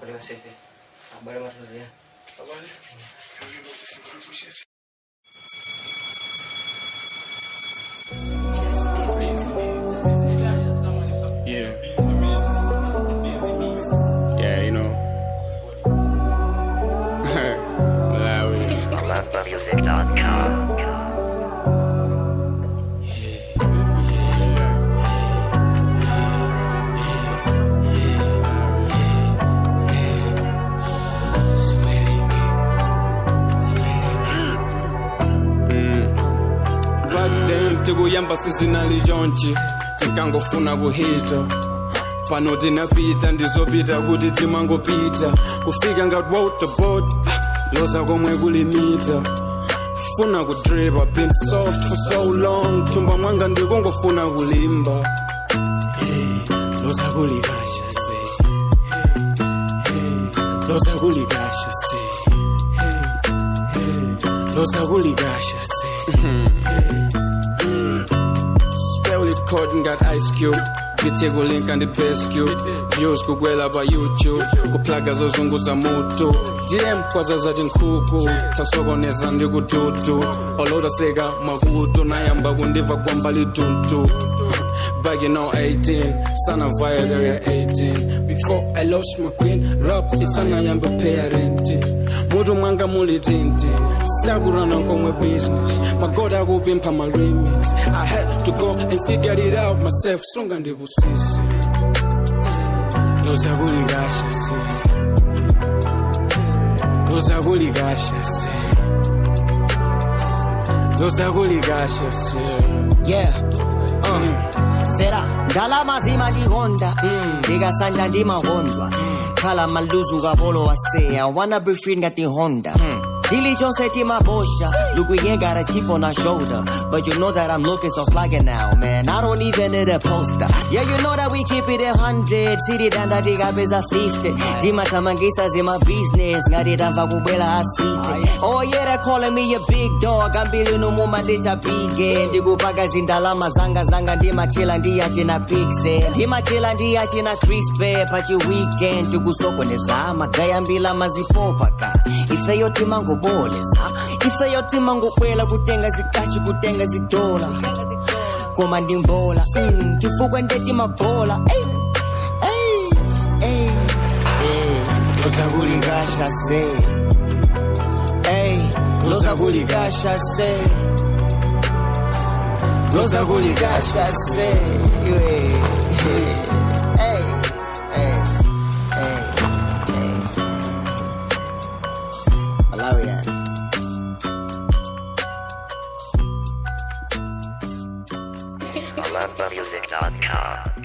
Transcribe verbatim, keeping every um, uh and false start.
Terima kasih. Kabar Mas Lutfi ya. Kabar. Yeah. Yeah, you know. Malawi. Malamba music dot com. Tikuyamba seasonally jonchi tikangofuna kuhita pano tinapita ndizopita kuti timangopita kufika ngati waterboard loza komwe kulimita funa kudrip I've been soft for so long thumba mwanga ndikungofuna kulimba hey, loza kulikasha se hey, hey, loza kulikasha se hey, hey, loza kulikasha se Caught and got Ice Cube Kitego link and the best cube Views kugwela pa YouTube Kuplaga zozunguza moto D M kwaza za jinkuku Taksogoneza ndi kututu Oloda sega makuto Nayamba kundiva kwamba lituntu Back in oh eighteen Sana via area eighteen Before I lost my queen Rap isana yamba parenti Mudu mwanga muli tinti Sakurana komwe business My God akupimpa my remix I had to go and figure it out myself Sunga ndi kusisi Loza kulikasha si Loza kulikasha si Loza kulikasha si Yeah uh. Vera, ndalama zima di Honda Diga sanja di mahondwa Kala maluzu gabolo wase I wanna be free ngati Honda Dilly Jones said to my bosha Look, we ain't got a chip on our shoulder But you know that I'm looking so flagging now, man I don't even need a poster Yeah, you know that we keep it a hundred City danda diga beza fifty Dima tamangisa zima business Ngari damfa kubela asite Oh yeah, they're calling me a big dog I'm billion no muma dicha big Digu baga zindalama zanga zanga Dima chila ndiya china pixel Dima chila ndiya china crispy Pachi weekend Tugu soko nezama Gaya mbila mazipopaka Ife yo timango boleza Ife yo timango kwela kutenga zikashi kutenga zidola Koma ndimbola mm, Tifukwe ndeti mabola Ey, ey, ey, ey Loza kulikasha se Ey, loza kulikasha se Loza kulikasha se Ey, ey, ey Malawi Malamba music dot com.